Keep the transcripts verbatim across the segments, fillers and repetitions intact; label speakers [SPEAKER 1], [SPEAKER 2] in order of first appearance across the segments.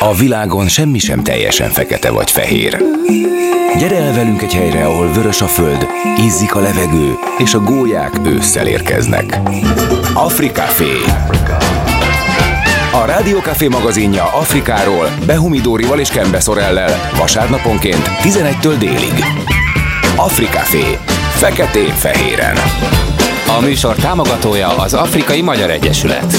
[SPEAKER 1] A világon semmi sem teljesen fekete vagy fehér. Gyere el velünk egy helyre, ahol vörös a föld, ízzik a levegő, és a gólyák ősszel érkeznek. Africafé. A Rádió Café magazinja Afrikáról Behumi Dórival és Kembe Szorellel vasárnaponként tizenegytől délig. Africafé. Feketén-fehéren.
[SPEAKER 2] A műsor támogatója az Afrikai Magyar Egyesület.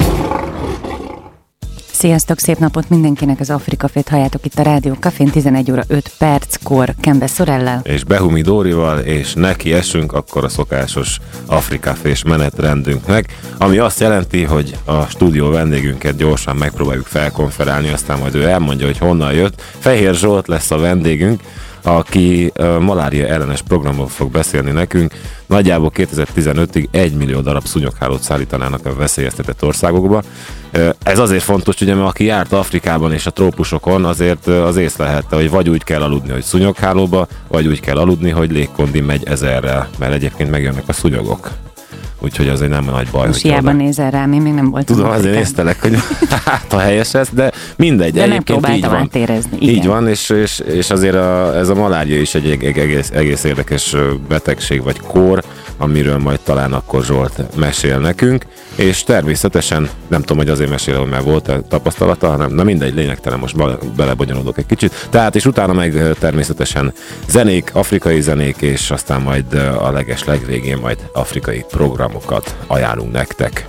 [SPEAKER 3] Sziasztok, szép napot mindenkinek, az Africafét halljátok itt a Rádió Cafén, tizenegy óra öt perckor Kembe Szorellel
[SPEAKER 4] és Behumi Dórival, és neki esünk akkor a szokásos Africafés menetrendünknek, ami azt jelenti, hogy a stúdió vendégünket gyorsan megpróbáljuk felkonferálni, aztán majd ő elmondja, hogy honnan jött. Fehér Zsolt lesz a vendégünk, aki uh, malária ellenes programról fog beszélni nekünk. Nagyjából kétezer-tizenötig egy millió darab szúnyoghálót szállítanának a veszélyeztetett országokba. Uh, ez azért fontos, ugye, mert aki járt Afrikában és a trópusokon, azért uh, az észlelhette, hogy vagy úgy kell aludni, hogy szúnyoghálóba, vagy úgy kell aludni, hogy légkondi megy ezerrel, mert egyébként megjönnek a szúnyogok. Úgyhogy azért nem nagy baj.
[SPEAKER 3] Most hiába nézel rám, én még nem voltam.
[SPEAKER 4] Tudom, azért néztelek, hogy hát a helyes ez, de mindegy.
[SPEAKER 3] De nem próbáltam átérezni. Igen.
[SPEAKER 4] Így van, és, és, és azért a, ez a malária is egy egész, egész érdekes betegség vagy kór, amiről majd talán akkor Zsolt mesél nekünk, és természetesen, nem tudom, hogy azért mesél, hogy már volt tapasztalata, hanem na mindegy, lényegtelen, most belebonyolódok egy kicsit. Tehát, és utána meg természetesen zenék, afrikai zenék, és aztán majd a leges legvégén majd afrikai programokat ajánlunk nektek.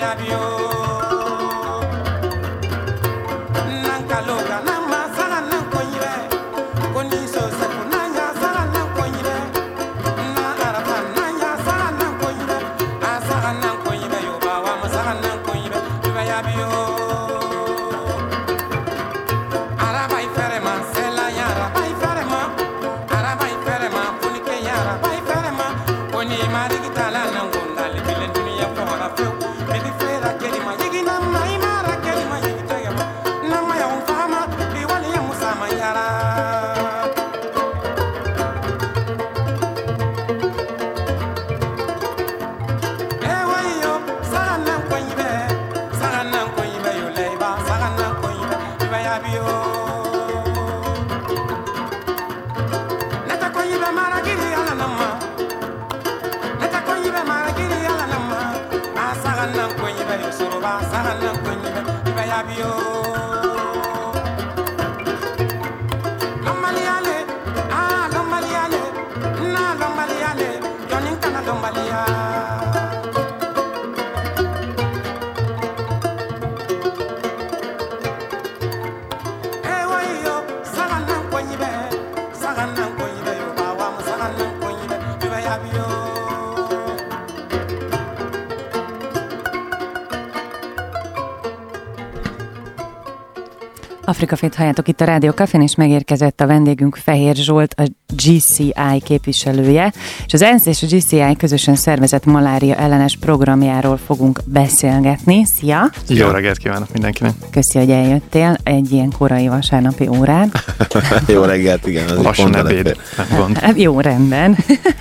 [SPEAKER 3] Afrikafét halljátok itt a Rádió Cafén, és megérkezett a vendégünk Fehér Zsolt, a gé cé i képviselője, és az ENSZ és a gé cé i közösen szervezett malária ellenes programjáról fogunk beszélgetni. Szia!
[SPEAKER 5] Jó reggelt kívánok mindenkinek!
[SPEAKER 3] Köszi, hogy eljöttél egy ilyen korai vasárnapi órán.
[SPEAKER 4] Jó reggelt, igen. Az
[SPEAKER 5] lassan ebéd, nem gond.
[SPEAKER 3] Jó, rendben.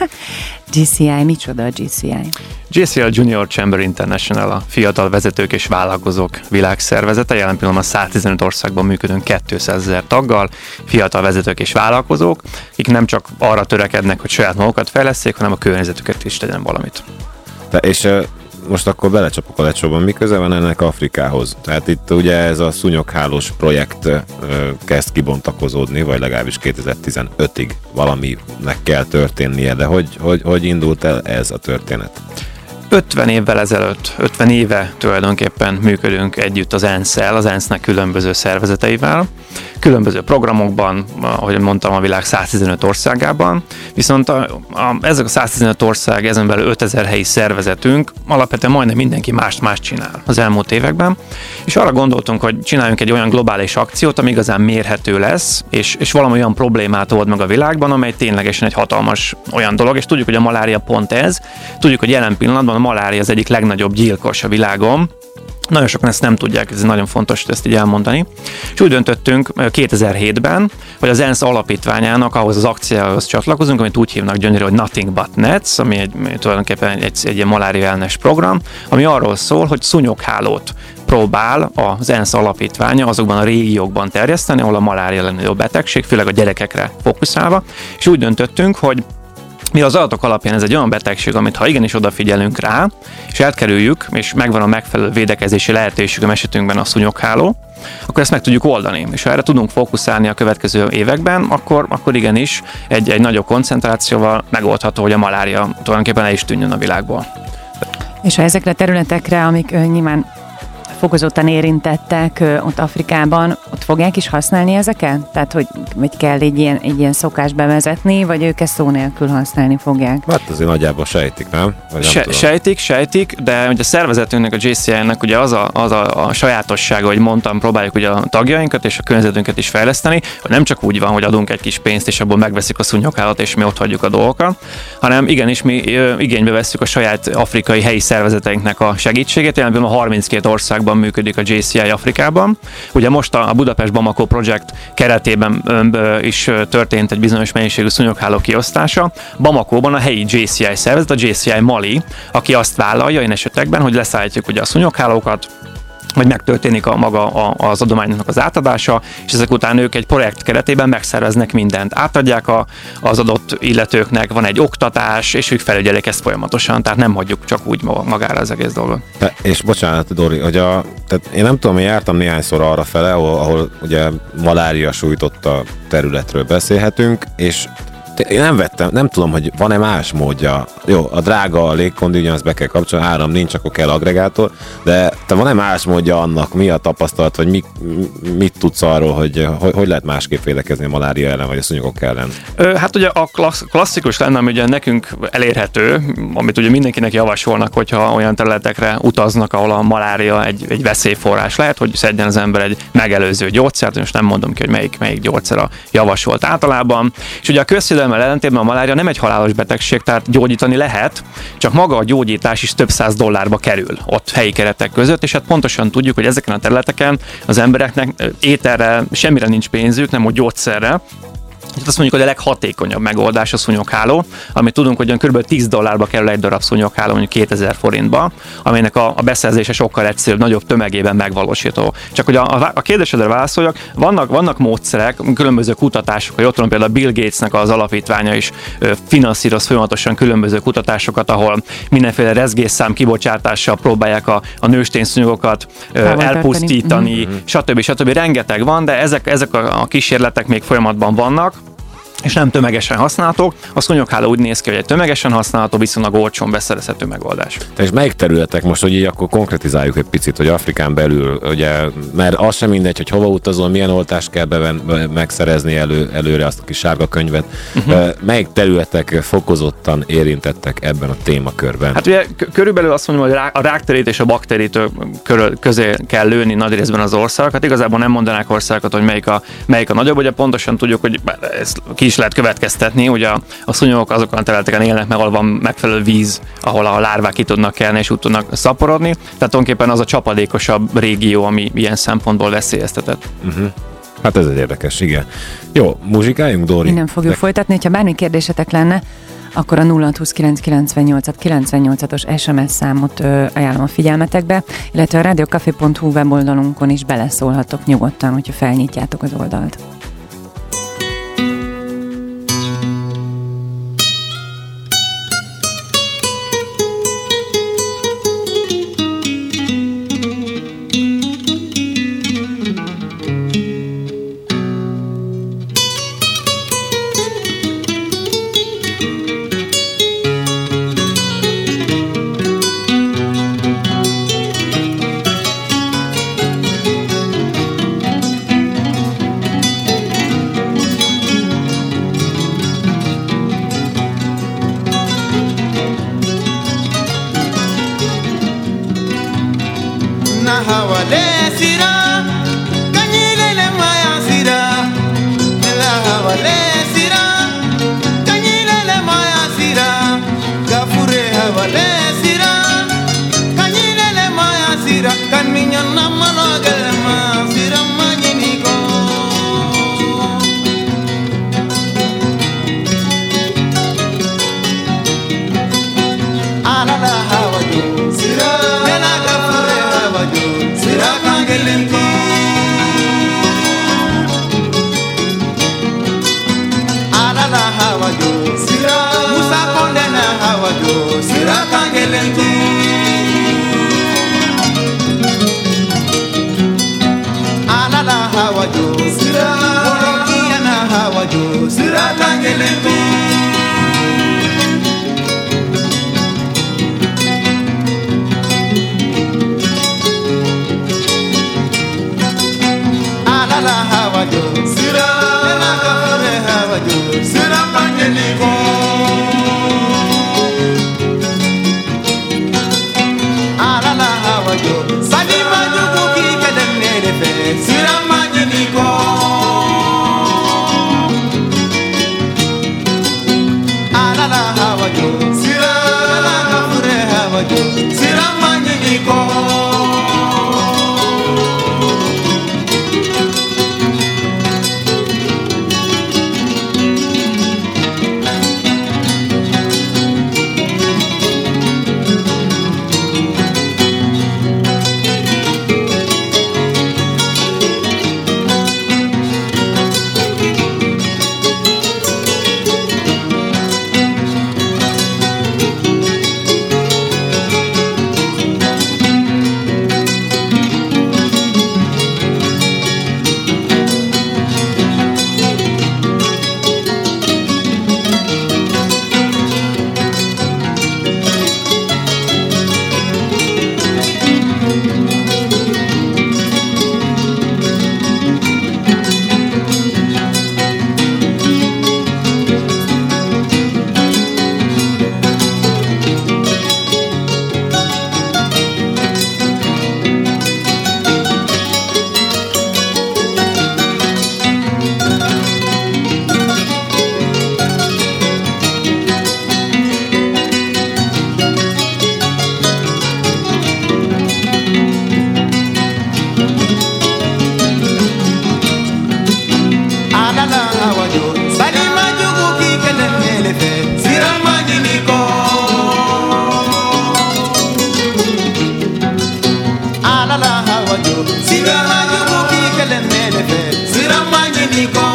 [SPEAKER 3] gé cé i, micsoda a gé cé i?
[SPEAKER 5] gé cé i Junior Chamber International, a fiatal vezetők és vállalkozók világszervezete. Jelen pillanatban száztizenöt országban működünk kétszázezer taggal, fiatal vezetők és vállalkozók, akik nem csak arra törekednek, hogy saját magukat fejleszték, hanem a környezetüket is tegyen valamit.
[SPEAKER 4] De és uh, most akkor belecsapok a lecsóban. Mi köze van ennek Afrikához? Tehát itt ugye ez a szúnyoghálós projekt uh, kezd kibontakozódni, vagy legalábbis kétezer-tizenötig valaminek kell történnie, de hogy, hogy, hogy indult el ez a történet?
[SPEAKER 5] ötven évvel ezelőtt, ötven éve tulajdonképpen működünk együtt az ENSZ-el, az ENSZ-nek különböző szervezeteivel, különböző programokban, ahogy mondtam, a világ száztizenöt országában, viszont a, a, ezek a száztizenöt ország, ezen belül ötezer helyi szervezetünk, alapvetően majdnem mindenki mást-mást csinál az elmúlt években, és arra gondoltunk, hogy csináljunk egy olyan globális akciót, ami igazán mérhető lesz, és, és valami olyan problémát old meg a világban, amely ténylegesen egy hatalmas olyan dolog, és tudjuk, hogy a malária pont ez, tudjuk, hogy jelen pillanatban a malária az egyik legnagyobb gyilkos a világon. Nagyon sokan ezt nem tudják, ez nagyon fontos ezt így elmondani. És úgy döntöttünk kétezer-hétben, hogy az ENSZ alapítványának ahhoz az akcióhoz csatlakozunk, amit úgy hívnak gyönyörű, hogy Nothing But Nets, ami egy, tulajdonképpen egy, egy, egy ilyen malária ellenes program, ami arról szól, hogy szúnyoghálót próbál az ENSZ alapítványa azokban a régiókban terjeszteni, ahol a malária a legnagyobb betegség, főleg a gyerekekre fókuszálva, és úgy döntöttünk, hogy mi az adatok alapján ez egy olyan betegség, amit ha igenis odafigyelünk rá, és elkerüljük, és megvan a megfelelő védekezési lehetőség a esetünkben a szúnyogháló, akkor ezt meg tudjuk oldani. És ha erre tudunk fókuszálni a következő években, akkor, akkor igenis egy, egy nagyobb koncentrációval megoldható, hogy a malária tulajdonképpen el is tűnjön a világból.
[SPEAKER 3] És ha ezekre a területekre, amik ö, nyilván fokozottan érintettek ö, ott Afrikában, ott fogják is használni ezeket? Tehát, hogy, hogy kell egy ilyen, egy ilyen szokást bevezetni, vagy ők ezt szó nélkül használni fogják?
[SPEAKER 4] Hát azért nagyjából sejtik, nem? Vagy
[SPEAKER 5] Se,
[SPEAKER 4] nem
[SPEAKER 5] sejtik, sejtik, de ugye a szervezetünknek, a gé cé i-nek ugye az a, az a, a sajátossága, hogy mondtam, próbáljuk ugye a tagjainkat és a környezetünket is fejleszteni, hogy nem csak úgy van, hogy adunk egy kis pénzt, és abból megveszik a szúnyoghálat, és mi ott hagyjuk a dolgokat, hanem igenis mi ö, igénybe vesszük a saját afrikai helyi szervezeteinknek a segítségét. Jelenleg a harminckét országban működik a gé cé i Afrikában. Ugye most a Budapest Bamako Project keretében ö, ö, is történt egy bizonyos mennyiségű szúnyogháló kiosztása. Bamakóban a helyi gé cé i szervezet, a gé cé i Mali, aki azt vállalja ilyen esetekben, hogy leszállítjuk ugye a szúnyoghálókat, vagy megtörténik a maga a, az adománynak az átadása, és ezek után ők egy projekt keretében megszerveznek mindent. Átadják a, az adott illetőknek, van egy oktatás, és ők felügyelik ezt folyamatosan, tehát nem hagyjuk csak úgy magára az egész dolgot.
[SPEAKER 4] De, és bocsánat, Dori, hogy a, tehát én nem tudom, én jártam néhányszor arra fele, ahol, ahol ugye malária sújtotta területről beszélhetünk, és Én nem vettem, nem tudom, hogy van-e más módja. Jó, a drága a légkondi, ugyanaz be kell kapcsolni, áram nincs, akkor kell agregátor, de te van-e más módja annak, mi a tapasztalat, vagy mi, mit tudsz arról, hogy, hogy hogy lehet másképp védekezni a malária ellen, vagy a szúnyogok ellen?
[SPEAKER 5] Ö, hát ugye a klassz, klasszikus lenne, ami ugye nekünk elérhető, amit ugye mindenkinek javasolnak, hogyha olyan területekre utaznak, ahol a malária egy, egy veszélyforrás lehet, hogy szedjen az ember egy megelőző gyógyszert, most nem mondom ki, hogy melyik, melyik gyógyszer a javasolt általában. És ugye a közvédelemmel ellentétben a malária nem egy halálos betegség, tehát gyógyítani lehet, csak maga a gyógyítás is több száz dollárba kerül ott helyi keretek között, és hát pontosan tudjuk, hogy ezeken a területeken az embereknek ételre semmire nincs pénzük, nem úgy gyógyszerre. És azt mondjuk, hogy a leghatékonyabb megoldás a szúnyogháló, amit tudunk, hogy kb. tíz dollárba kerül egy darab szúnyogháló, mondjuk kétezer forintba, aminek a, a beszerzése sokkal egyszerűbb, nagyobb tömegében megvalósítható. Csak hogy a, a, a kérdésedre válaszoljak, vannak, vannak módszerek, különböző kutatások, hogy ott van például Bill Gatesnek az alapítványa is ö, finanszíroz folyamatosan különböző kutatásokat, ahol mindenféle rezgésszám kibocsátással próbálják a, a nőstényszúnyogokat ö, elpusztítani, mm-hmm. stb. stb. Rengeteg van, de ezek, ezek a, a kísérletek még folyamatban vannak, és nem tömegesen használhatók. A szúnyogháló úgy néz ki, hogy egy tömegesen használható, viszonylag olcsón beszerezhető megoldás.
[SPEAKER 4] És melyik területek most, hogy így akkor konkretizáljuk egy picit, hogy Afrikán belül, ugye, mert az sem mindegy, hogy hova utazol, milyen oltást kell beven, megszerezni elő, előre azt a kis sárga könyvet. Uh-huh. Melyik területek fokozottan érintettek ebben a témakörben?
[SPEAKER 5] Hát ugye k- körülbelül azt mondom, hogy a rákterét és a bakterítő közé kell lőni nagy részben az országokat. Igazából nem mondanák országokat, hogy melyik a, melyik a nagyobb, ugye pontosan tudjuk, hogy ez ki is lehet következtetni, hogy a, a szúnyogok azokon a területeken élnek, meg ahol van megfelelő víz, ahol a lárvák ki tudnak kelni és úgy tudnak szaporodni. Tehát tulajdonképpen az a csapadékosabb régió, ami ilyen szempontból veszélyeztetett. Uh-huh.
[SPEAKER 4] Hát ez egy érdekes, igen. Jó, muzsikáljunk, Dóri?
[SPEAKER 3] Innen fogjuk De... folytatni, hogyha bármi kérdésetek lenne, akkor a nulla hat huszonkilenc kilencvennyolc kilencvennyolcas es em es számot ö, ajánlom a figyelmetekbe, illetve a rádiókafé pont hu weboldalunkon is beleszólhatok nyugodtan, hogyha felnyitjátok az oldalt.
[SPEAKER 6] alala hawajo sira majugo ki kelen melefe sira manyini ko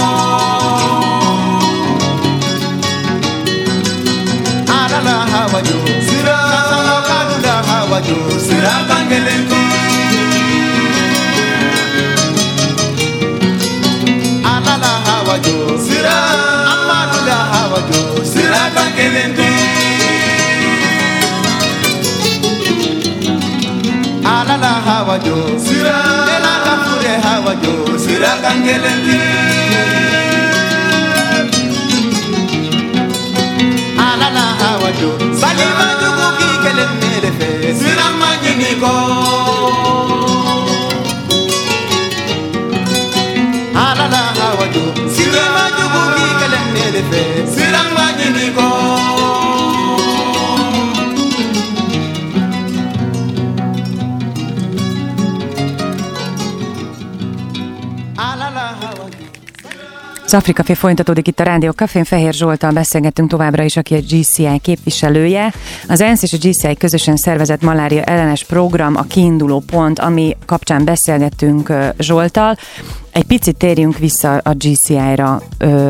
[SPEAKER 6] alala hawajo sira kadula hawajo sira kangelenti alala hawajo sira amadula hawajo sira kangelenti alala hawajo sira dela kafure hawajo sira kangelenti alala hawajo salima jugo ki kelen melefe sira majini ko alala hawajo salima jugo ki kelen melefe sira majini ko
[SPEAKER 3] Az Afrika Café folytatódik itt a Rádió Cafén. Fehér Zsolttal beszélgettünk továbbra is, aki a gé cé i képviselője. Az ENSZ és a gé cé i közösen szervezett malária ellenes program a kiinduló pont, ami kapcsán beszélgettünk Zsolttal. Egy picit térjünk vissza a gé cé i-ra.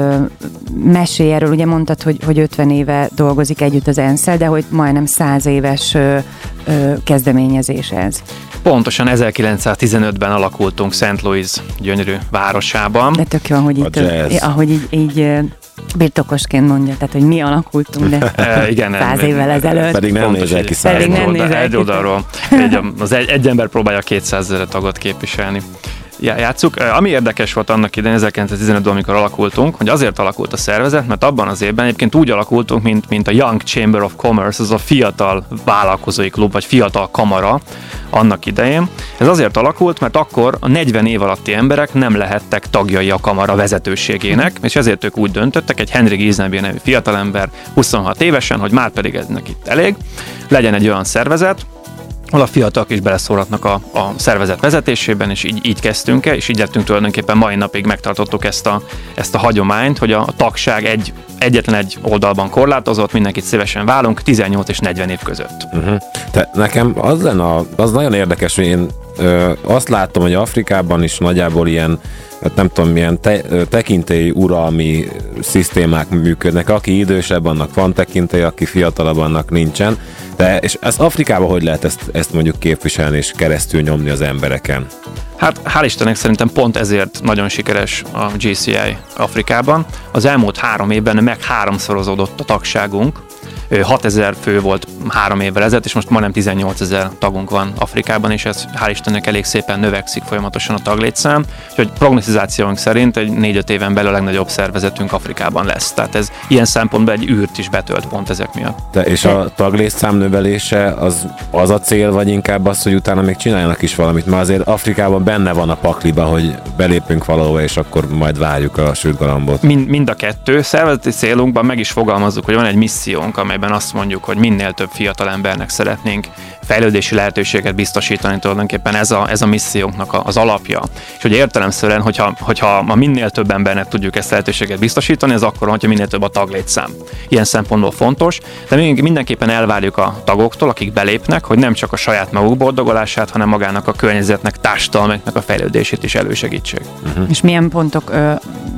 [SPEAKER 3] Mesélj erről, ugye mondtad, hogy, hogy ötven éve dolgozik együtt az ENSZ-el, de hogy majdnem száz éves ö, ö, kezdeményezés ez.
[SPEAKER 5] Pontosan ezerkilencszáztizenötben alakultunk Saint Louis gyönyörű városában.
[SPEAKER 3] De tök jó, ahogy így, ahogy így, így birtokosként mondja, tehát hogy mi alakultunk, de e, igen, száz évvel ezelőtt.
[SPEAKER 4] Pedig nem nézel ki száz
[SPEAKER 3] Pedig nem nézel
[SPEAKER 5] Egy oldalról. Egy, az egy, egy ember próbálja kétszázezer tagot képviselni. Játsszuk. Ami érdekes volt annak idején, ezerkilencszáztizenötben, amikor alakultunk, hogy azért alakult a szervezet, mert abban az évben egyébként úgy alakultunk, mint, mint a Young Chamber of Commerce, az a fiatal vállalkozói klub, vagy fiatal kamara annak idején. Ez azért alakult, mert akkor a negyven év alatti emberek nem lehettek tagjai a kamara vezetőségének, és ezért ők úgy döntöttek, egy Henry Giesenbier nevű fiatalember huszonhat évesen, hogy már pedig ez neki elég, legyen egy olyan szervezet, ahol a fiatalok is beleszólhatnak a, a szervezet vezetésében, és így, így kezdtünk el, és így lettünk tulajdonképpen mai napig megtartottuk ezt a, ezt a hagyományt, hogy a, a tagság egy, egyetlen egy oldalban korlátozott, mindenkit szívesen válunk, tizennyolc és negyven év között.
[SPEAKER 4] Uh-huh. Te, nekem az lenne, az nagyon érdekes, hogy én ö, azt látom, hogy Afrikában is nagyjából ilyen, nem tudom, milyen te, tekintély uralmi szisztémák működnek. Aki idősebb, annak van tekintély, aki fiatalabb, annak nincsen. De, és ez Afrikában hogy lehet ezt, ezt mondjuk képviselni és keresztül nyomni az embereken?
[SPEAKER 5] Hát hál' Istennek szerintem pont ezért nagyon sikeres a gé cé i Afrikában. Az elmúlt három évben meg háromszorozódott a tagságunk. hatezer fő volt három évvel ezelőtt, és most majdnem tizennyolcezer tagunk van Afrikában, és ez hál' Istennek elég szépen növekszik folyamatosan a taglétszám, úgyhogy prognosztizációnk szerint egy négy-öt éven belül a legnagyobb szervezetünk Afrikában lesz. Tehát ez ilyen szempontból egy űrt is betölt pont ezek miatt.
[SPEAKER 4] De és a taglétszám növelése az, az a cél, vagy inkább az, hogy utána még csináljanak is valamit, mert azért Afrikában benne van a pakliba, hogy belépünk valahova, és akkor majd várjuk a sült galambot.
[SPEAKER 5] Mind, mind a kettő. Szervezeti célunkban meg is fogalmazzuk, hogy van egy missziónk, amelyben azt mondjuk, hogy minél több fiatal embernek szeretnénk fejlődési lehetőséget biztosítani, tulajdonképpen ez a, ez a missziónknak az alapja. És hogy értelemszerűen, hogyha, hogyha ma minél több embernek tudjuk ezt a lehetőséget biztosítani, ez akkor, hogyha minél több a taglétszám. Ilyen szempontból fontos, de mindenképpen elvárjuk a tagoktól, akik belépnek, hogy nem csak a saját maguk boldogulását, hanem magának a környezetnek, társadalmaknak a fejlődését is elősegítsék.
[SPEAKER 3] Uh-huh. És milyen pontok ö,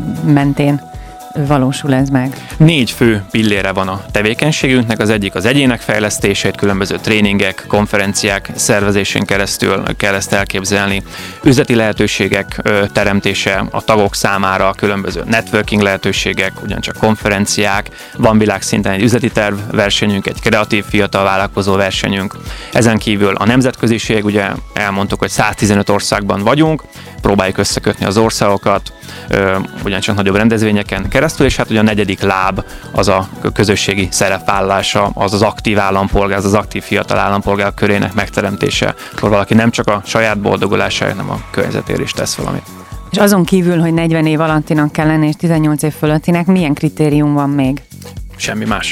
[SPEAKER 3] mentén valósul ez meg?
[SPEAKER 5] Négy fő pillére van a tevékenységünknek, az egyik az egyének fejlesztését, különböző tréningek, konferenciák szervezésén keresztül kell ezt elképzelni, üzleti lehetőségek teremtése a tagok számára, különböző networking lehetőségek, ugyancsak konferenciák, van világszinten egy üzleti terv versenyünk, egy kreatív fiatal vállalkozó versenyünk, ezen kívül a nemzetköziség, ugye elmondtuk, hogy száztizenöt országban vagyunk, próbáljuk összekötni az országokat, ugyancsak nagyobb rendezvényeken keresztül, és hát ugye a negyedik láb az a közösségi szerepvállalása, az az aktív állampolgár, az az aktív fiatal állampolgár körének megteremtése, akkor valaki nem csak a saját boldogulásáért, hanem a környezetért is tesz valamit.
[SPEAKER 3] És azon kívül, hogy negyven év alattinak kell lenni, és tizennyolc év fölöttinek, milyen kritérium van még?
[SPEAKER 5] Semmi más.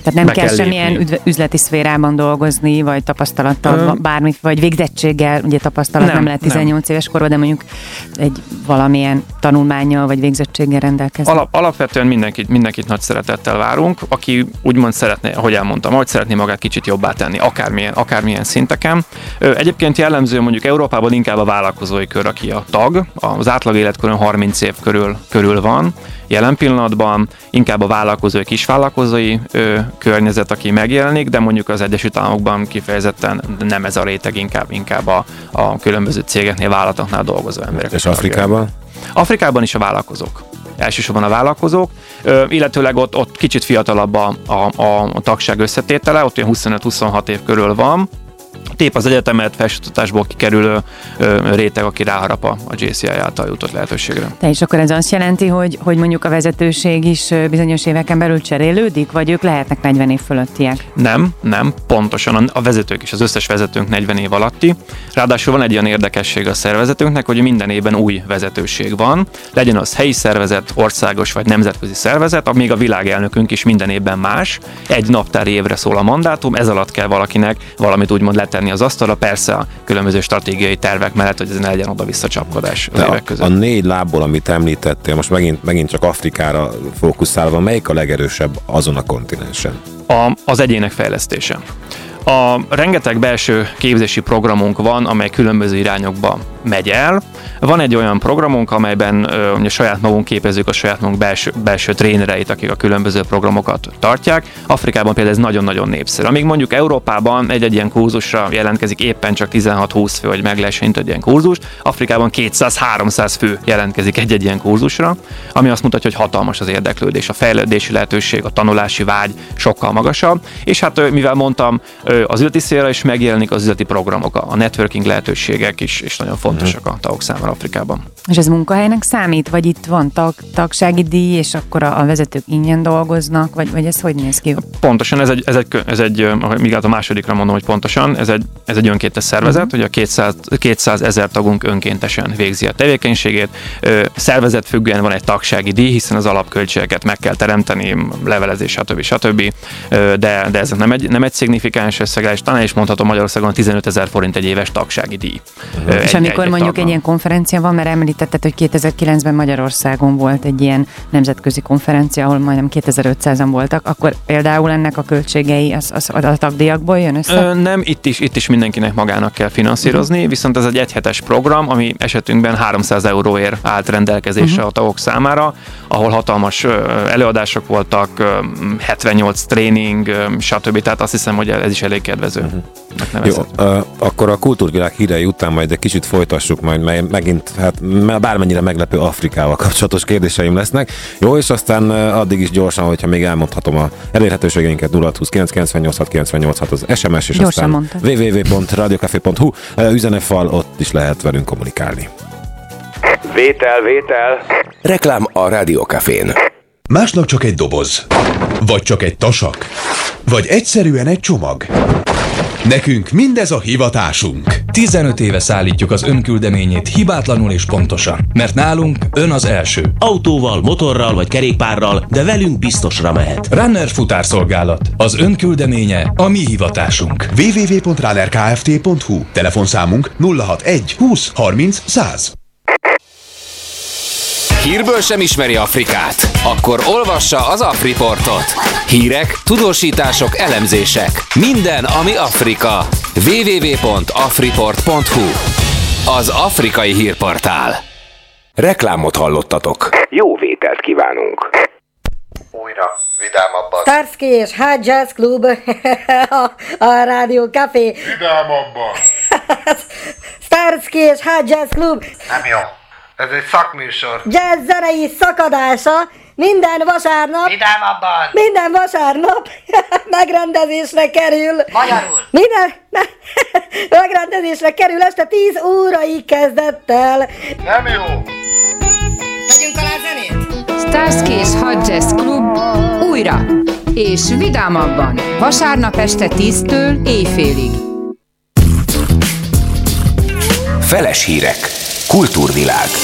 [SPEAKER 3] Tehát nem
[SPEAKER 5] Be
[SPEAKER 3] kell,
[SPEAKER 5] kell
[SPEAKER 3] semmilyen
[SPEAKER 5] lépni.
[SPEAKER 3] üdv- üzleti szférában dolgozni, vagy tapasztalattal,
[SPEAKER 5] Ö...
[SPEAKER 3] bármi, vagy végzettséggel, ugye tapasztalat nem, nem lehet tizennyolc nem. éves korban, de mondjuk egy valamilyen tanulmánnyal, vagy végzettséggel rendelkezni.
[SPEAKER 5] Alap, alapvetően mindenkit, mindenkit nagy szeretettel várunk, aki úgymond szeretné, ahogy elmondtam, hogy szeretné magát kicsit jobbá tenni, akármilyen, akármilyen szinteken. Egyébként jellemző mondjuk Európában inkább a vállalkozói kör, aki a tag, az átlag életkoron harminc év körül, körül van. Jelen pillanatban inkább a vállalkozói, kisvállalkozói ö, környezet, aki megjelenik, de mondjuk az Egyesült Államokban kifejezetten nem ez a réteg, inkább, inkább a, a különböző cégeknél, vállalatoknál dolgozó emberek.
[SPEAKER 4] És Afrikában?
[SPEAKER 5] Afrikában is a vállalkozók. Elsősorban a vállalkozók, ö, illetőleg ott, ott kicsit fiatalabb a, a, a tagság összetétele, ott olyan huszonöt-huszonhat év körül van. Tép az egyetemet, felsőoktatásból kikerülő ö, réteg, aki ráharap a, a jé cé i által jutott lehetőségre.
[SPEAKER 3] Te és akkor ez azt jelenti, hogy, hogy mondjuk a vezetőség is bizonyos éveken belül cserélődik, vagy ők lehetnek negyven év fölöttiek?
[SPEAKER 5] Nem, nem, pontosan a, a vezetők is, az összes vezetőnk negyven év alatti. Ráadásul van egy olyan érdekesség a szervezetünknek, hogy minden évben új vezetőség van, legyen az helyi szervezet, országos vagy nemzetközi szervezet, amíg a világelnökünk is minden évben más. Egy naptári évre szól a mandátum, ez alatt kell valakinek valamit úgymond letenni az asztalra, persze a különböző stratégiai tervek mellett, hogy ez ne legyen oda-vissza csapkodás az évek között.
[SPEAKER 4] A négy lábból, amit említettél, most megint, megint csak Afrikára fókuszálva, melyik a legerősebb azon a kontinensen?
[SPEAKER 5] A, az egyének fejlesztése. A rengeteg belső képzési programunk van, amely különböző irányokba megy el. Van egy olyan programunk, amelyben ö, ugye, saját magunk képezzük a saját magunk belső, belső trénereit, akik a különböző programokat tartják. Afrikában például ez nagyon-nagyon népszerű. Amíg mondjuk Európában egy-egy ilyen kurzusra jelentkezik éppen csak tizenhat-húsz fő, hogy meg lehessen egy ilyen kurzust, Afrikában kétszáz-háromszáz fő jelentkezik egy-egy ilyen kurzusra, ami azt mutatja, hogy hatalmas az érdeklődés, a fejlődési lehetőség, a tanulási vágy sokkal magasabb, és hát mivel mondtam, az üzleti szféra is megjelenik, az üzleti programok, a networking lehetőségek is, is nagyon fontosak a tagok számára Afrikában.
[SPEAKER 3] És ez munkahelynek számít? Vagy itt van tag, tagsági díj, és akkor a, a vezetők ingyen dolgoznak? Vagy, vagy ez hogy néz ki?
[SPEAKER 5] Pontosan, ez egy, ez egy, ez egy míg a másodikra mondom, hogy pontosan, ez egy, ez egy önkéntes szervezet, hogy a kétszázezer tagunk önkéntesen végzi a tevékenységét. Szervezet függően van egy tagsági díj, hiszen az alapköltségeket meg kell teremteni, levelezés, stb. stb. De, de ez nem egy, nem egy szignifikáns összeg, és talán is mondhatom, Magyarországon tizenötezer forint egy éves tagsági díj.
[SPEAKER 3] Uh-huh. Egy, és amikor egy, mondjuk egy, egy ilyen konferencia van, mert említetted, hogy kétezer-kilencben Magyarországon volt egy ilyen nemzetközi konferencia, ahol majdnem kétezer-ötszázan voltak, akkor például ennek a költségei az, az a tagdíjakból jön össze?
[SPEAKER 5] Ö, nem, itt is, itt is mindenkinek magának kell finanszírozni, uh-huh. viszont ez egy egyhetes program, ami esetünkben háromszáz euróért állt rendelkezésre uh-huh. a tagok számára, ahol hatalmas előadások voltak, hetvennyolc tréning, stb. Tehát azt hiszem, hogy ez is elég kedvező. Uh-huh.
[SPEAKER 4] Jó, uh, akkor a kultúrvilág hírei után majd egy kicsit folytassuk, majd mely, megint, hát bármennyire meglepő Afrikával kapcsolatos kérdéseim lesznek. Jó, és aztán uh, addig is gyorsan, hogyha még elmondhatom a elérhetőségeinket nulla hat húsz kilenc kilencvennyolc hat kilencvennyolc hat az es em es, és gyorsan aztán mondtad. double-u double-u double-u pont radiocafé pont hu uh, üzenetfal, ott is lehet velünk kommunikálni.
[SPEAKER 1] Vétel, vétel. Reklám a Rádiókafén.
[SPEAKER 7] Másnak csak egy doboz. Vagy csak egy tasak. Vagy egyszerűen egy csomag. Nekünk mindez a hivatásunk.
[SPEAKER 8] tizenöt éve szállítjuk az önküldeményét hibátlanul és pontosan. Mert nálunk ön az első.
[SPEAKER 9] Autóval, motorral vagy kerékpárral, de velünk biztosra mehet.
[SPEAKER 8] Runner futárszolgálat. Az önküldeménye a mi hivatásunk.
[SPEAKER 7] double-u double-u double-u pont runner kft pont hu. Telefonszámunk nulla hatvanegy húsz harminc száz.
[SPEAKER 2] Hírből sem ismeri Afrikát? Akkor olvassa az Afriportot. Hírek, tudósítások, elemzések. Minden, ami Afrika. double-u double-u double-u pont afriport pont hu. Az afrikai hírportál.
[SPEAKER 1] Reklámot hallottatok. Jó vételt kívánunk.
[SPEAKER 10] Újra vidámabban.
[SPEAKER 11] Starsky és Hot Jazz Club a, a Rádió Café.
[SPEAKER 10] Vidámabban.
[SPEAKER 11] Starsky és Hot Jazz Club.
[SPEAKER 10] Nem jó. Ez egy szakműsor.
[SPEAKER 11] Jazz zenei szakadása minden vasárnap.
[SPEAKER 10] Vidámabban.
[SPEAKER 11] Minden vasárnap megrendezésre kerül.
[SPEAKER 10] Magyarul.
[SPEAKER 11] Minden megrendezésre kerül este tíz óraig kezdettel.
[SPEAKER 10] Nem jó.
[SPEAKER 11] Tegyünk alá zenét.
[SPEAKER 12] Starsky és Hot Jazz Club újra és vidámabban vasárnap este tíztől éjfélig.
[SPEAKER 1] Feles hírek. Kultúrvilág.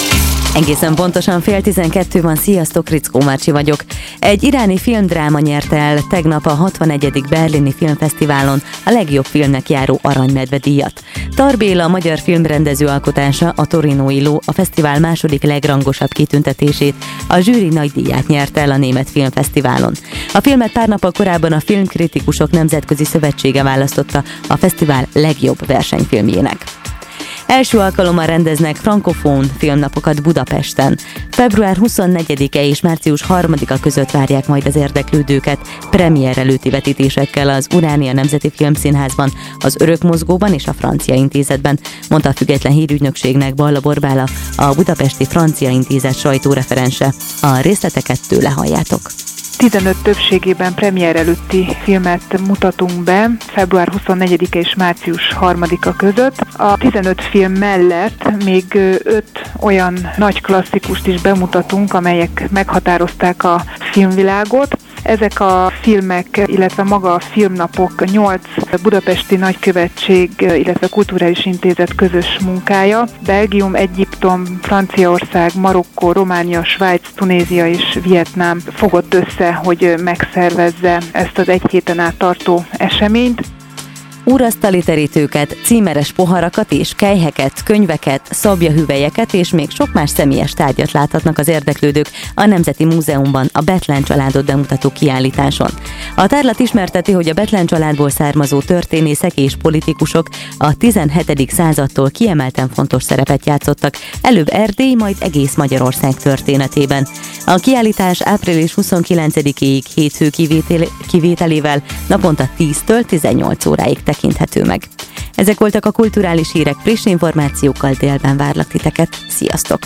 [SPEAKER 13] Egészen pontosan fél tizenkettő van, sziasztok, Rickó Márcsi vagyok. Egy iráni filmdráma nyerte el tegnap a hatvannegyedik Berlini Filmfesztiválon a legjobb filmnek járó Aranymedve díjat. Tar Béla, a magyar filmrendező alkotása, a Torinói ló a fesztivál második legrangosabb kitüntetését, a zsűri nagy díját nyerte el a Német Filmfesztiválon. A filmet pár nappal korábban a Filmkritikusok Nemzetközi Szövetsége választotta a fesztivál legjobb versenyfilmjének. Első alkalommal rendeznek frankofón filmnapokat Budapesten. február huszonnegyedike és március harmadika között várják majd az érdeklődőket premier előtti vetítésekkel az Uránia Nemzeti Filmszínházban, az Örökmozgóban és a Francia Intézetben, mondta a Független Hírügynökségnek Balla Borbála, a Budapesti Francia Intézet sajtóreferense. A részleteket tőle halljátok.
[SPEAKER 14] tizenöt többségében premier előtti filmet mutatunk be február huszonnegyedike és március harmadika között. A tizenöt film mellett még öt olyan nagy klasszikust is bemutatunk, amelyek meghatározták a filmvilágot. Ezek a filmek, illetve maga a filmnapok nyolc budapesti nagykövetség, illetve kulturális intézet közös munkája. Belgium, Egyiptom, Franciaország, Marokkó, Románia, Svájc, Tunézia és Vietnám fogott össze, hogy megszervezze ezt az egy héten át tartó eseményt.
[SPEAKER 13] Úrasztali terítőket, címeres poharakat és kelyheket, könyveket, szabjahüvelyeket és még sok más személyes tárgyat láthatnak az érdeklődők a Nemzeti Múzeumban a Bethlen családot bemutató kiállításon. A tárlat ismerteti, hogy a Bethlen családból származó történészek és politikusok a tizenhetedik századtól kiemelten fontos szerepet játszottak, előbb Erdély, majd egész Magyarország történetében. A kiállítás április huszonkilencedikéig hétfő kivételével naponta tíztől tizennyolc óráig tekinthető meg. Ezek voltak a kulturális hírek, friss információkkal délben várlak titeket. Sziasztok!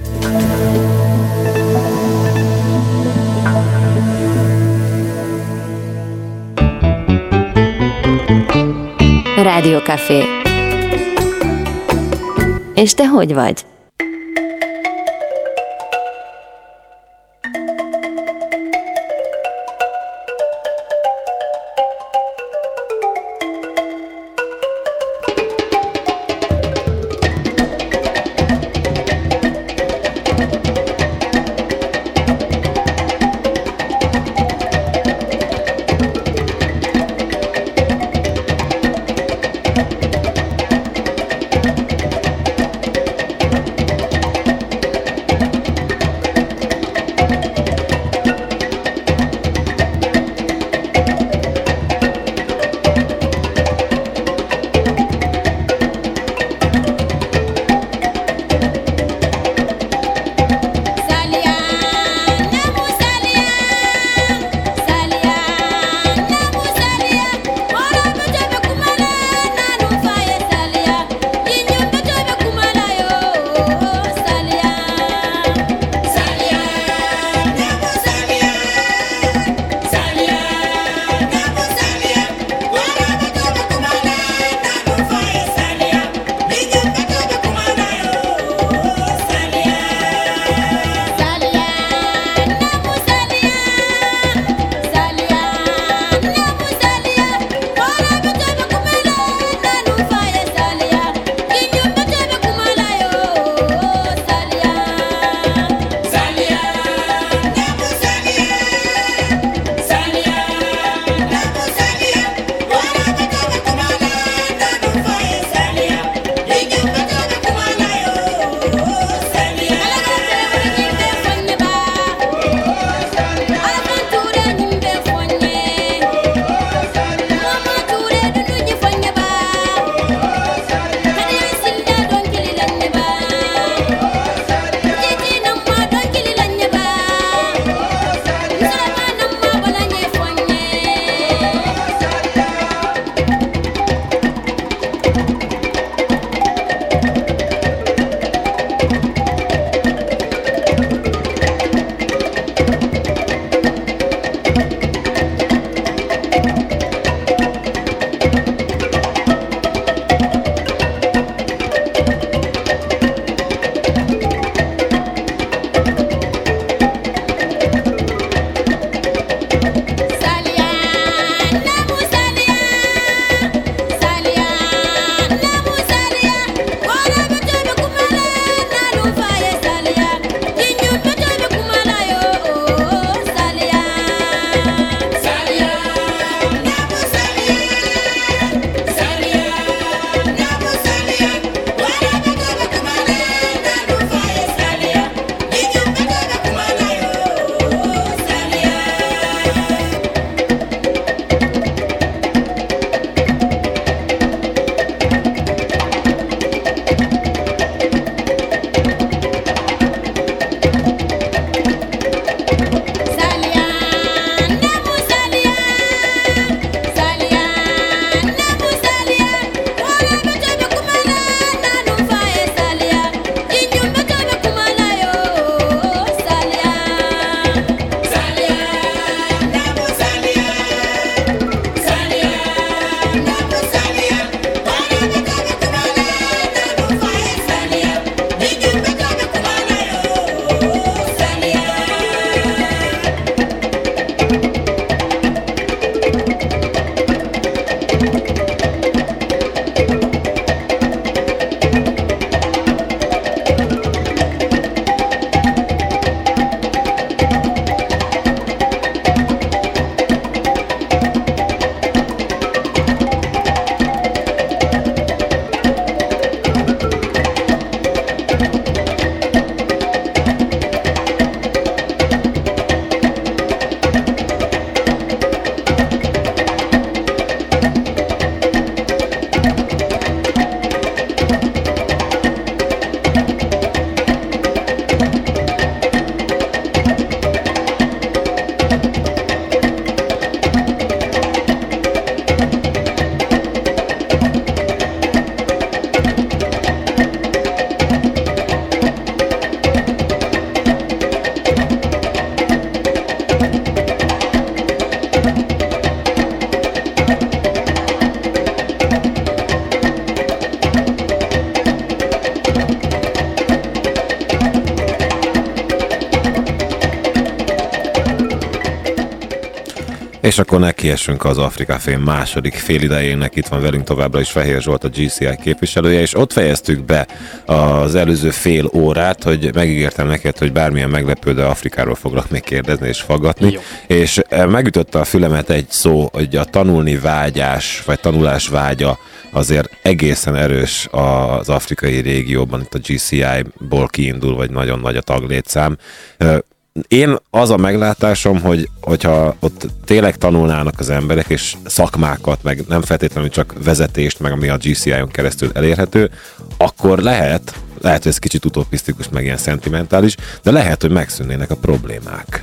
[SPEAKER 15] Rádió Café. És te hogy vagy?
[SPEAKER 4] És akkor nekiessünk az Afrika Fém második félidejének. Itt van velünk továbbra is Fehér Zsolt, a gé cé i képviselője, és ott fejeztük be az előző fél órát, hogy megígértem neked, hogy bármilyen meglepő, de Afrikáról foglak még kérdezni és faggatni. Jó. És megütötte a fülemet egy szó, hogy a tanulni vágyás, vagy tanulás vágya azért egészen erős az afrikai régióban, itt a gé cé i-ból kiindul, vagy nagyon nagy a taglétszám. Én az a meglátásom, hogy hogyha ott tényleg tanulnának az emberek, és szakmákat, meg nem feltétlenül csak vezetést, meg ami a gé cé i-on keresztül elérhető, akkor lehet, lehet, hogy ez kicsit utopisztikus, meg ilyen szentimentális, de lehet, hogy megszűnnének a problémák.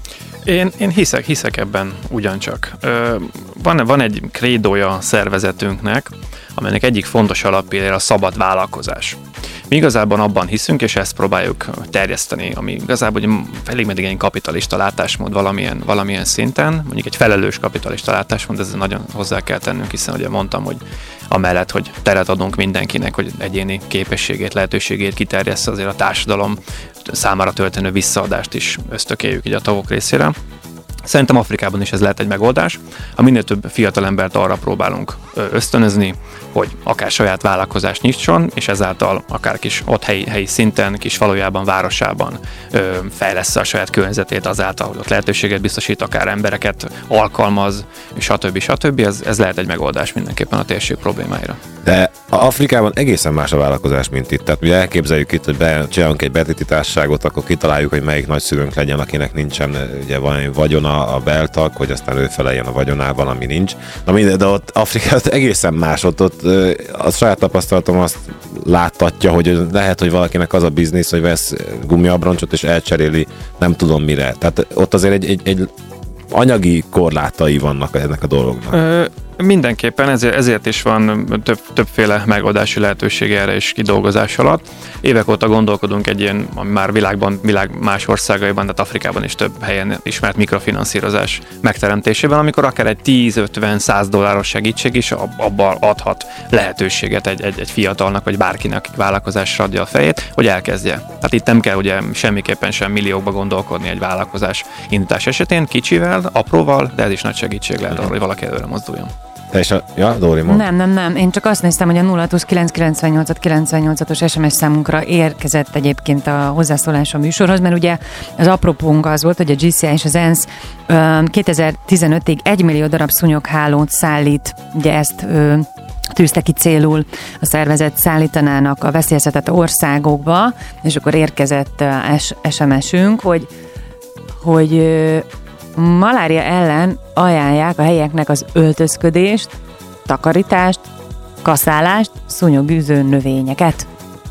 [SPEAKER 5] Én, én hiszek, hiszek ebben ugyancsak. Ö, van, van egy krédója a szervezetünknek, amelynek egyik fontos alappillére a szabad vállalkozás. Mi igazából abban hiszünk, és ezt próbáljuk terjeszteni, ami igazából elég meddig egy kapitalista látásmód valamilyen, valamilyen szinten, mondjuk egy felelős kapitalista látásmód, ezzel nagyon hozzá kell tennünk, hiszen ugye mondtam, hogy amellett, hogy teret adunk mindenkinek, hogy egyéni képességét, lehetőségét kiterjessze, azért a társadalom számára történő visszaadást is ösztökéljük így a tagok részére. Szerintem Afrikában is ez lehet egy megoldás. Ha minél több fiatalembert arra próbálunk ösztönözni, hogy akár saját vállalkozást nyitson, és ezáltal akár kis ott helyi, helyi szinten, kis falujában, városában fejlessze a saját környezetét azáltal, hogy ott lehetőséget biztosít, akár embereket alkalmaz, stb. stb. Ez, ez lehet egy megoldás mindenképpen a térség problémáira.
[SPEAKER 4] De Afrikában egészen más a vállalkozás, mint itt. Tehát ugye elképzeljük itt, hogy csinálunk egy betéti társaságot, akkor kitaláljuk, hogy melyik nagyszülőnk legyen, akinek nincsen ugye valami vagyona a beltag, hogy aztán ő feleljen a vagyonával, ami nincs. Na minden, de ott Afrikában egészen más, ott, ott a saját tapasztalatom azt láttatja, hogy lehet, hogy valakinek az a biznisz, hogy vesz gumiabroncsot és elcseréli nem tudom mire. Tehát ott azért egy, egy, egy anyagi korlátai vannak ennek a dolognak. Ö,
[SPEAKER 5] mindenképpen, ezért, ezért is van több, többféle megoldási lehetőség erre is kidolgozás alatt. Évek óta gondolkodunk egy ilyen, ami már világban, világ más országaiban, tehát Afrikában is több helyen ismert mikrofinanszírozás megteremtésében, amikor akár egy tíz-ötven-száz dolláros segítség is abban adhat lehetőséget egy, egy, egy fiatalnak, vagy bárkinek, akik vállalkozásra adja a fejét, hogy elkezdje. Tehát itt nem kell ugye semmiképpen sem milliókba gondolkodni egy vállalkozás indítás esetén, kicsivel, apróval, de ez is nagy segítség lehet arra, hogy valaki előre mozduljon.
[SPEAKER 4] Te is a... Ja, Dóri, mond.
[SPEAKER 3] Nem, nem, nem. Én csak azt néztem, hogy a nulla kilenc kilencvennyolc kilencvennyolcas es em es számunkra érkezett egyébként a hozzászólás a műsorhoz, mert ugye az apropónk az volt, hogy a gé cé i és az ENSZ kétezer-tizenötig egy millió darab szúnyoghálót szállít, ugye ezt ö, tűzte ki célul a szervezet, szállítanának a veszélyeztetett országokba, és akkor érkezett es em esünk, hogy, hogy ö, malária ellen ajánlják a helyieknek az öltözködést, takarítást, kaszálást, szúnyogűző növényeket.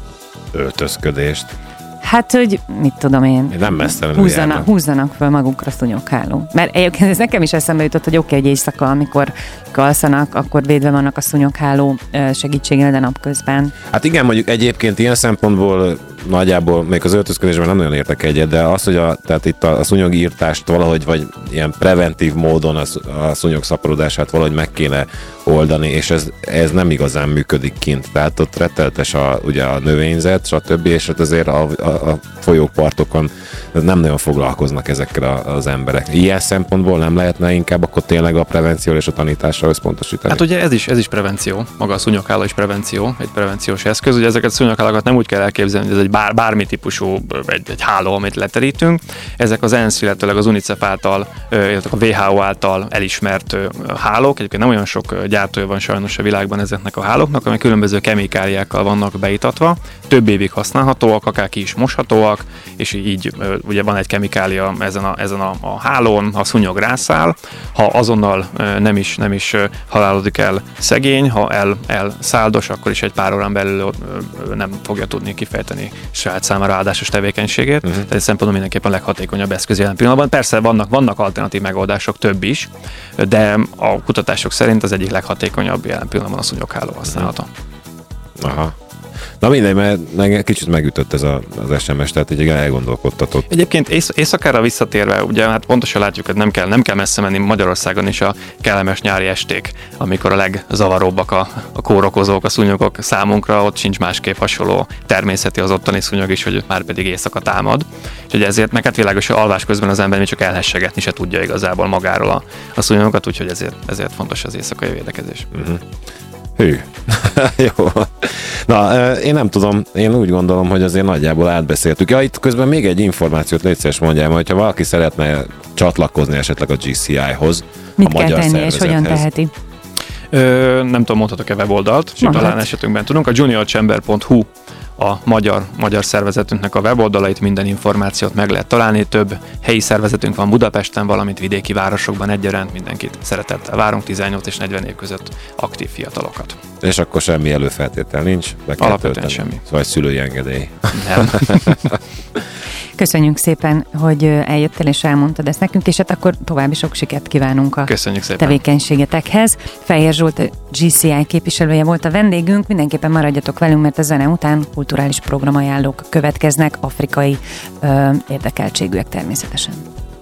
[SPEAKER 4] Öltözködést?
[SPEAKER 3] Hát, hogy mit tudom én,
[SPEAKER 4] én nem messze
[SPEAKER 3] húzzanak, húzzanak föl magukra szúnyogháló. Mert egyébként ez nekem is eszembe jutott, hogy oké, okay, hogy éjszaka, amikor alszanak, akkor védve vannak a szúnyogháló segítségével, de napközben.
[SPEAKER 4] Hát igen, mondjuk egyébként ilyen szempontból nagyjából még az öltözködésben nem nagyon értek egyet, de az, hogy a, tehát itt a, a szúnyogírtást valahogy, vagy ilyen preventív módon a, a szúnyog szaporodását valahogy meg kéne oldani, és ez, ez nem igazán működik kint. Tehát ott retteltes a, ugye a növényzet, stb. És ott azért a, a, a folyópartokon nem nagyon foglalkoznak ezekkel a, az emberek. Ilyen szempontból nem lehetne inkább akkor tényleg a prevenció és a tanításra összpontosítani?
[SPEAKER 5] Hát ugye ez is, ez is prevenció, maga a szúnyogháló is prevenció, egy prevenciós eszköz. Ugye ezeket a szúnyoghálakat nem úgy kell elképzelni, hogy ez egy bár, bármi típusú egy, egy háló, amit leterítünk. Ezek az ENSZ, illetőleg az UNICEF által, illetve a vé há o által elismert hálók. Egyébként nem olyan sok gyártója van sajnos a világban ezeknek a hálóknak, amely különböző kemikáliákkal vannak beítatva, több évig használhatóak, akár ki is moshatóak, és így ugye van egy kemikália ezen a, ezen a, a hálón, ha a szúnyog rászáll, ha azonnal nem is, nem is halálodik el szegény, ha el, elszáldos, akkor is egy pár órán belül nem fogja tudni kifejteni saját számára áldásos tevékenységét. Uh-huh. Tehát szempontból mindenképpen a leghatékonyabb eszköz jelen pillanatban. Persze vannak, vannak alternatív megoldások, több is, de a kutatások szerint az egyik leghatékonyabb jelen pillanatban a szúnyogháló használata.
[SPEAKER 4] Aha. Na mindegy, mert meg, kicsit megütött ez a, az es em es, tehát így elgondolkodtatott.
[SPEAKER 5] Egyébként ész, éjszakára visszatérve, ugye hát pontosan látjuk, hogy nem kell, nem kell messze menni, Magyarországon is a kellemes nyári esték, amikor a legzavaróbbak a, a kórokozók, a szúnyogok számunkra, ott sincs másképp hasonló természeti az ottani szúnyog is, hogy már pedig éjszaka támad. Úgyhogy ezért meg hát világos, hogy alvás közben az ember még csak elhessegetni se tudja igazából magáról a, a szúnyogokat, úgyhogy ezért, ezért fontos az éjszakai védekezés.
[SPEAKER 4] Uh-huh. Hű. Jó. Na, én nem tudom, én úgy gondolom, hogy azért nagyjából átbeszéltük. Ja, itt közben még egy információt légy szíves mondjál, hogyha valaki szeretne csatlakozni esetleg a gé cé í-hoz,
[SPEAKER 3] mit
[SPEAKER 4] a magyar
[SPEAKER 3] kell tenni és hogyan teheti?
[SPEAKER 5] Ö, nem tudom, mondhatok-e weboldalt, talán esetünkben tudunk. A junior chamber pont hu a magyar, magyar szervezetünknek a weboldalait, minden információt meg lehet találni. Több helyi szervezetünk van Budapesten, valamint vidéki városokban egyaránt. Mindenkit szeretettel várunk, tizennyolc és negyven év között aktív fiatalokat.
[SPEAKER 4] És akkor semmi előfeltétel nincs?
[SPEAKER 5] Alapvetően semmi.
[SPEAKER 4] Vagy szülői engedély.
[SPEAKER 5] Nem.
[SPEAKER 3] Köszönjük szépen, hogy eljöttél és elmondtad ezt nekünk, és hát akkor további sok sikert kívánunk a
[SPEAKER 5] Köszönjük szépen.
[SPEAKER 3] tevékenységetekhez. Fehér Zsolt, a gé cé í képviselője volt a vendégünk, mindenképpen maradjatok velünk, mert a zene után kulturális programajánlók következnek, afrikai ö, érdekeltségűek természetesen.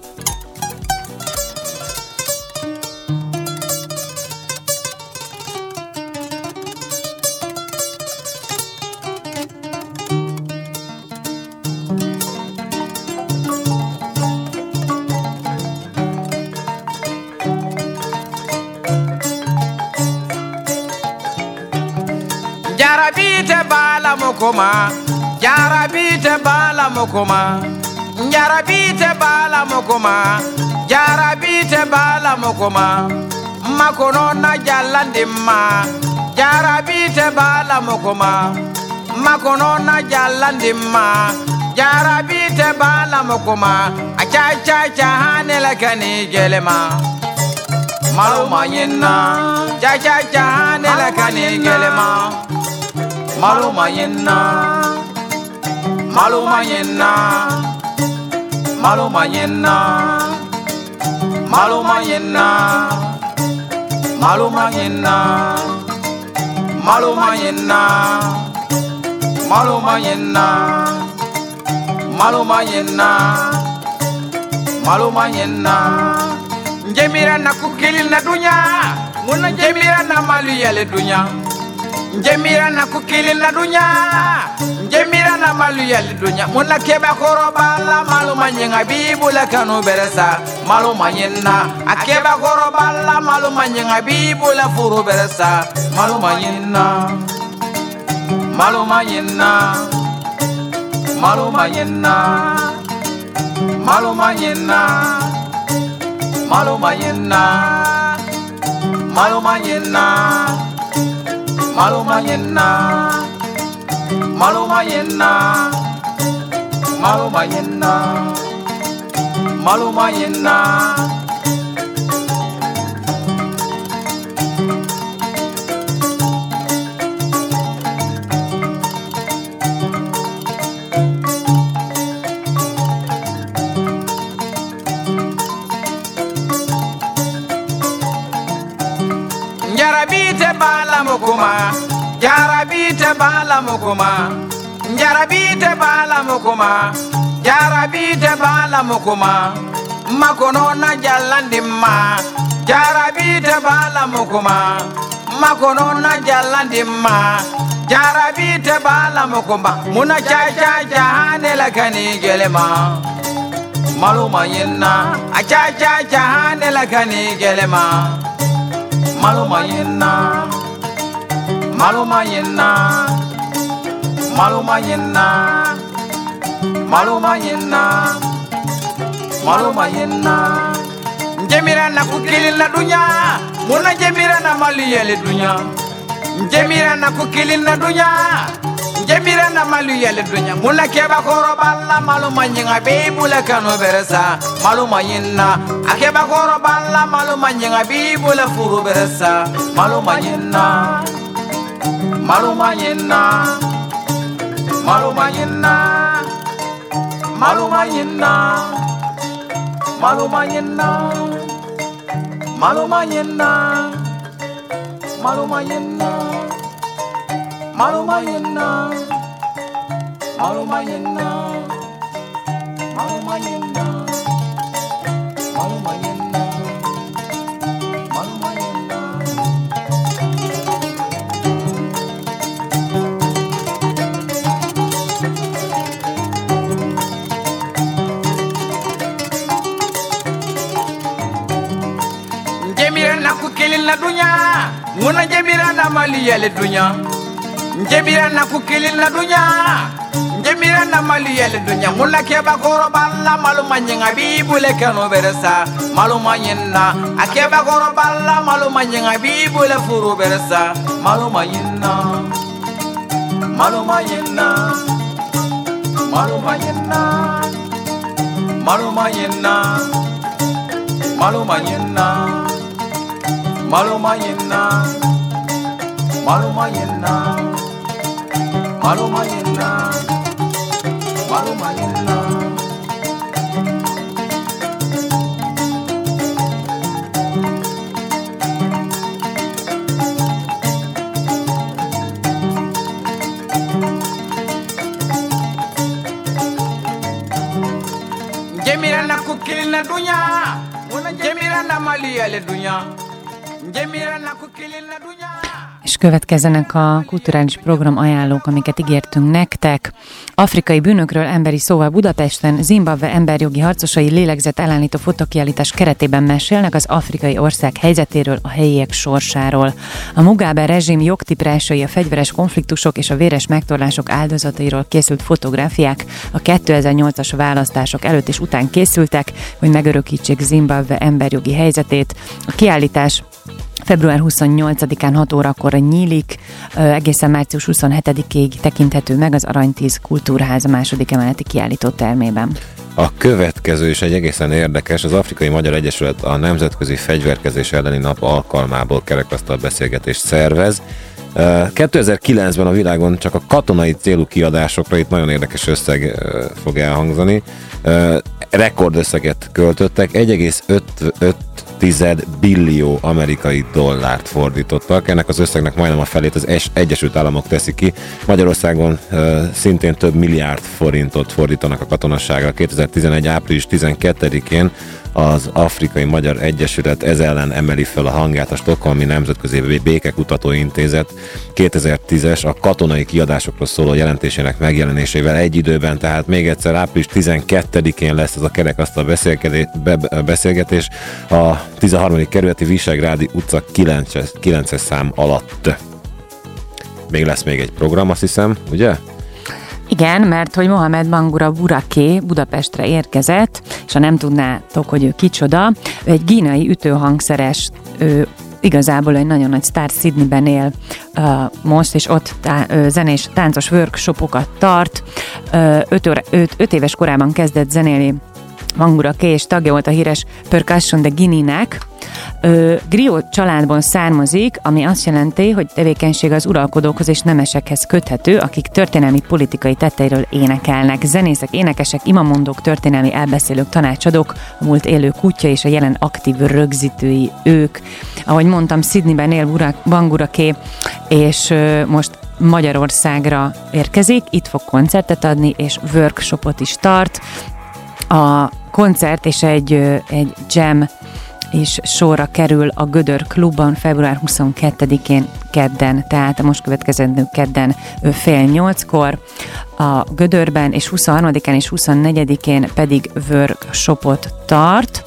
[SPEAKER 6] Jarabite bala mokoma, jarabite bala mokoma, jarabite bala mokoma, jarabite bala mokoma, makono na jalandima, jarabite bala mokoma, makono na jalandima, jarabite bala mokoma, acha cha cha hanela kani gelema. Maluma yinna, cha cha cha hanela kani gelema. Maluma yinna, maluma yinna, maluma yinna, maluma yinna, maluma yinna, maluma yinna, maluma yinna, maluma yinna, maluma yinna. Njemira na kukilil na dunya, muna njemira na malu yale dunya. Njemira na kukili na dunya, njemira na malu yali dunya. Muna keba koroba la malu manyenga bibu la kanu beresa malu manyenna. Akeba koroba la malu manyenga bibu la furu beresa malu manyenna. Malu manyenna, malu manyenna, malu manyenna, malu manyenna, malu manyenna. Maluma yenna, maluma yenna, maluma yenna, maluma yenna. Jarabite bala mokuma, jarabite bala mokuma, jarabite bala mokuma, jarabite bala mokuma, makono na jalandima, jarabite bala mokuma, makono na jalandima, jarabite bala mokuma, muna cha cha cha hanela kani gelema, maluma yenna, a cha cha cha hanela kani gelema. Maluma yenna, maluma yenna, maluma yenna, maluma yenna, maluma yenna. Njemira na kukili na dunya, muna njemira na malu yele dunya. Njemira na kukili na dunya, njemira na malu yele dunya. Muna keba koroba la maluma nyenga bibu la kanu beresa maluma yenna. Akeba koroba la maluma nyenga bibu la furu beresa maluma yenna. Maluma yenna, maluma yenna, maluma yenna, maluma yenna, maluma yenna, maluma yenna, maluma yenna. Maluma yinna, maluma yinna, maluma yinna, maluma yinna. Jemira na kukilin na dunya, muna jemira na mali yale dunya. Jemira na kukilin na dunya. Jemira na mali yele dunya mulla keba goro balla maluma nyinga bibule kano beresa maluma yinna akeba goro balla maluma nyinga bibule furu beresa maluma yinna maluma yinna maluma yinna maluma yinna maluma yinna maluma yinna maluma yinna maluma yinna Maluma yinna. Jemira na kukili na dunya, una jemira na mali yale dunya. Jemira na kukili na dunya.
[SPEAKER 3] És következzenek a kulturális program ajánlók, amiket ígértünk nektek. Afrikai bűnökről emberi szóval Budapesten Zimbabwe emberjogi harcosai lélegzetelállító fotokiállítás keretében mesélnek az afrikai ország helyzetéről, a helyiek sorsáról. A Mugabe rezsim jogtiprásai, a fegyveres konfliktusok és a véres megtorlások áldozatairól készült fotográfiák a kétezer-nyolcas választások előtt és után készültek, hogy megörökítsék Zimbabwe emberjogi helyzetét. A kiállítás február huszonnyolcadikán hat órakor nyílik, egészen március huszonhetedikéig tekinthető meg az Aranytíz Kultúrháza második emeleti kiállító termében.
[SPEAKER 4] A következő is egy egészen érdekes, az Afrikai Magyar Egyesület a Nemzetközi Fegyverkezés elleni nap alkalmából kerekasztal beszélgetést szervez. kétezer-kilencben a világon csak a katonai célú kiadásokra itt nagyon érdekes összeg fog elhangzani. Rekordösszeget költöttek, egy egész öt billió amerikai dollárt fordítottak. Ennek az összegnek majdnem a felét az Egyesült Államok teszi ki. Magyarországon szintén több milliárd forintot fordítanak a katonasságra. kétezer-tizenegy április tizenkettedikén az Afrikai Magyar Egyesület ez ellen emeli fel a hangját. A Stockholmi Nemzetközi Békekutató Intézet kétezer-tízes a katonai kiadásokról szóló jelentésének megjelenésével egy időben, tehát még egyszer április tizenkettedikén lesz ez a kerekasztal beszélgetés a tizenharmadik kerületi Visegrádi utca kilences szám alatt. Még lesz még egy program, azt hiszem, ugye?
[SPEAKER 3] Igen, mert hogy Mohamed Bangura Buraké Budapestre érkezett, és ha nem tudnátok, hogy ő kicsoda, ő egy gínai ütőhangszeres, ő igazából egy nagyon nagy sztár, Sydneyben él uh, most, és ott tá- uh, zenés, táncos workshopokat tart. Uh, öt, óra, öt, öt éves korában kezdett zenélni Bangura K, és tagja volt a híres Percussion de Guinea-nek. Griot családból származik, ami azt jelenti, hogy tevékenység az uralkodókhoz és nemesekhez köthető, akik történelmi politikai tetteiről énekelnek. Zenészek, énekesek, imamondók, történelmi elbeszélők, tanácsadók, a múlt élő kutya és a jelen aktív rögzítői ők. Ahogy mondtam, Sydneyben él Bangura K, és most Magyarországra érkezik, itt fog koncertet adni, és workshopot is tart. A koncert és egy, egy jam és sorra kerül a Gödör klubban február huszonkettedikén kedden, tehát a most következő kedden fél nyolckor a Gödörben, és huszonharmadikán és huszonnegyedikén pedig workshopot tart.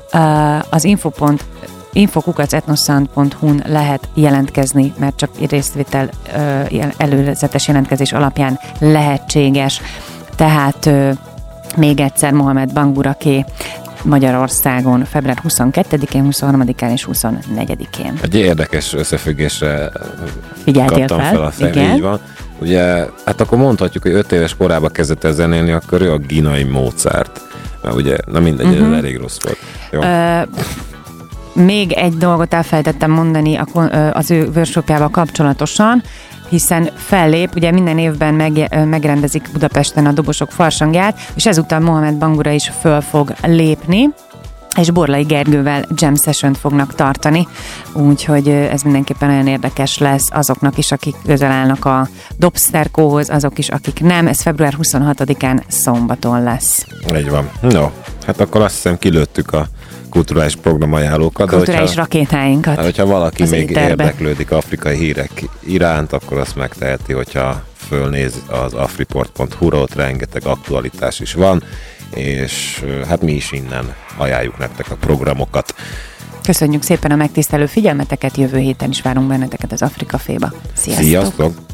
[SPEAKER 3] Az infopont infokukac etnosound pont hu-n lehet jelentkezni, mert csak részvétel előzetes jelentkezés alapján lehetséges. Tehát még egyszer Mohamed Bangura K Magyarországon február huszonkettedikén, huszonharmadikán és huszonnegyedikén.
[SPEAKER 4] Egy érdekes összefüggésre
[SPEAKER 3] Figyeltél
[SPEAKER 4] kaptam
[SPEAKER 3] fel,
[SPEAKER 4] fel a fején, így van. Ugye, hát akkor mondhatjuk, hogy öt éves korában kezdett el zenélni, akkor ő a gínai Mozart. Mert ugye, na mindegy, uh-huh. ez elég rossz volt. Jó. Uh,
[SPEAKER 3] még egy dolgot elfelejtettem mondani az ő workshopjával kapcsolatosan, hiszen fellép, ugye minden évben meg, megrendezik Budapesten a Dobosok farsangját, és ezúttal Mohamed Bangura is föl fog lépni, és Borlai Gergővel jam session-t fognak tartani, úgyhogy ez mindenképpen olyan érdekes lesz azoknak is, akik közel állnak a Dobszerkóhoz, azok is, akik nem. Ez február huszonhatodikán szombaton lesz.
[SPEAKER 4] Így van. No, hát akkor azt hiszem kilőttük a kulturális programajánlókat.
[SPEAKER 3] Kulturális
[SPEAKER 4] hogyha,
[SPEAKER 3] rakétáinkat.
[SPEAKER 4] Hát, hogyha valaki még
[SPEAKER 3] éterbe.
[SPEAKER 4] érdeklődik afrikai hírek iránt, akkor azt megteheti, hogyha fölnéz az afriport pont hu-ra, ott rengeteg aktualitás is van, és hát mi is innen ajánljuk nektek a programokat.
[SPEAKER 3] Köszönjük szépen a megtisztelő figyelmeteket, jövő héten is várunk benneteket az Afrikaféba. Sziasztok!
[SPEAKER 4] Sziasztok!